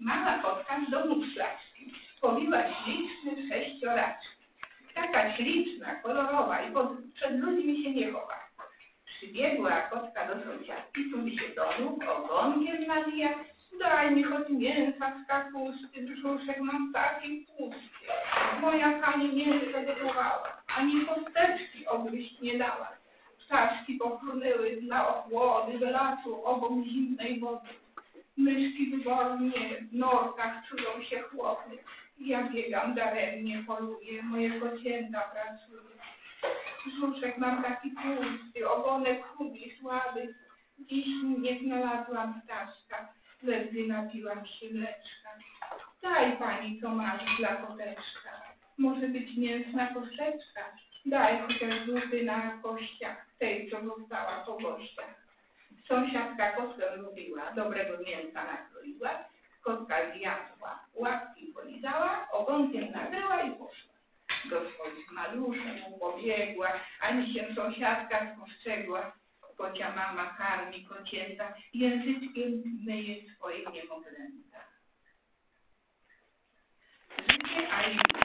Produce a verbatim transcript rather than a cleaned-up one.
Mała kotka z domu szlachckim pobiła śliczny sześcioraczek. Taka śliczna, kolorowa i pod, przed ludźmi się nie chowa. Przybiegła kotka do sąsiadki, tu się do nóg, ogonkiem nawija. Daj mi choć mięsa z kapusty, brzuszek mam taki pusty. Moja pani mięso gotowała, ani kosteczki obryść nie dała. Ptaszki popłynęły dla ochłody do lasu obok zimnej wody. Myszki wybornie w norkach czują się chłopy. Ja biegam daremnie, poluję, moje kocięta pracuje. Brzuszek mam taki pusty, ogonek chudy i słaby. Dziś nie znalazłam ptaszka, ledwie napiłam się mleczka. Daj pani, co masz dla koteczka. Może być mięsna kosteczka. Daj chociaż zupy na kościach, tej, co została po gościach. Sąsiadka kotkę lubiła, dobrego mięsa nakroiła. Kotka zjadła, łapki polizała, ogonkiem nagrała i poszła. Do swoich maluszków pobiegła, ani się sąsiadka spostrzegła. Kocia mama karmi kocięta, języczkiem myje swoje niemowlęta. Życie Aliny.